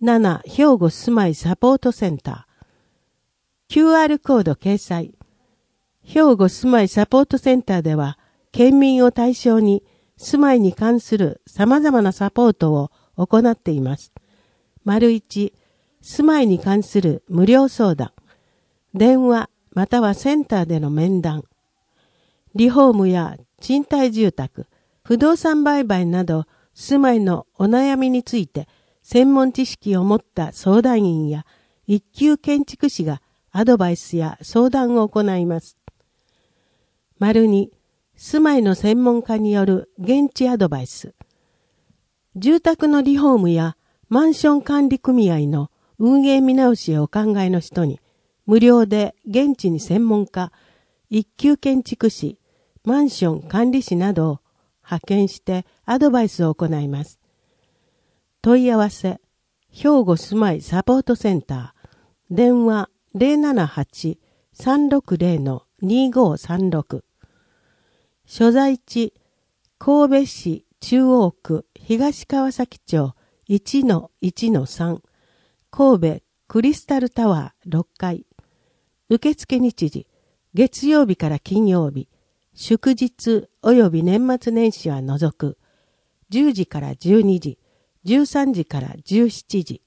7兵庫住まいサポートセンター QR コード掲載。兵庫住まいサポートセンターでは県民を対象に住まいに関する様々なサポートを行っています。1、住まいに関する無料相談。電話またはセンターでの面談。リフォームや賃貸住宅、不動産売買など住まいのお悩みについて専門知識を持った相談員や一級建築士がアドバイスや相談を行います。2、住まいの専門家による現地アドバイス。住宅のリフォームやマンション管理組合の運営見直しをお考えの人に無料で現地に専門家、一級建築士、マンション管理士などを派遣してアドバイスを行います。問い合わせ、兵庫住まいサポートセンター、電話078-360-2536。所在地、神戸市中央区東川崎町 1-1-3、神戸クリスタルタワー6階。受付日時、月曜日から金曜日、祝日及び年末年始は除く、10時から12時、13時から17時。